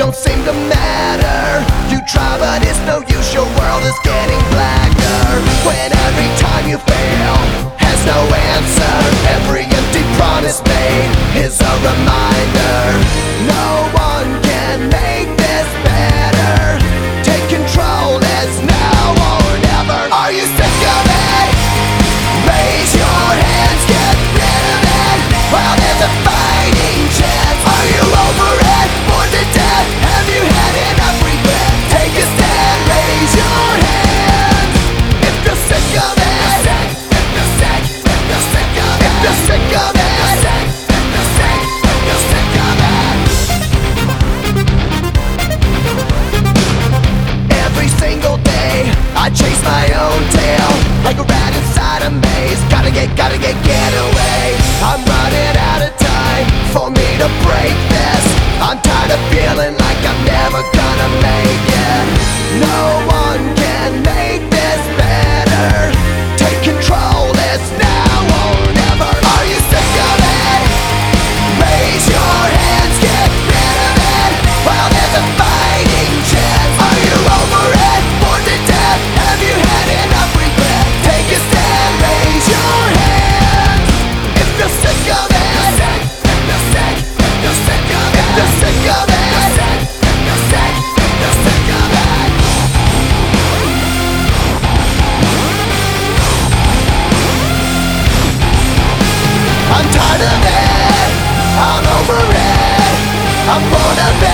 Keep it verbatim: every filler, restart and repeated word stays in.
don't seem to matter. You try but it's no use, your world is getting blacker. When every time you fail has no answer, every empty promise made is a reminder. No one can make this better. Take control, it's now or never. Are you sick of it? Raise your hands, get rid of it while there's a fighting chance. Are you over it? Bored to death? Have you had enough regret? Take a stand, raise your hands if you're sick of it. If you're sick, if you're sick of it. If you're sick of it. If you're sick, if you're sick of it. Every single day I chase my own tail like a rat inside a maze. Gotta get, gotta get, get away. I'm running out of time for me to break this. I'm tired of feeling like I'm never gonna make it. No one can make this better. Take control, it's now or never. Are you sick of it? Raise your hands, get rid of it while there's a fighting chance. Are you over it? Bored to death? Have you had enough regret? Take a stand, raise your hands if you're sick of it. If you're sick, if you're sick of it. If you're sick of it. If you're sick, if you're sick of it. I'm tired of it. I'm over it. I'm bored of it.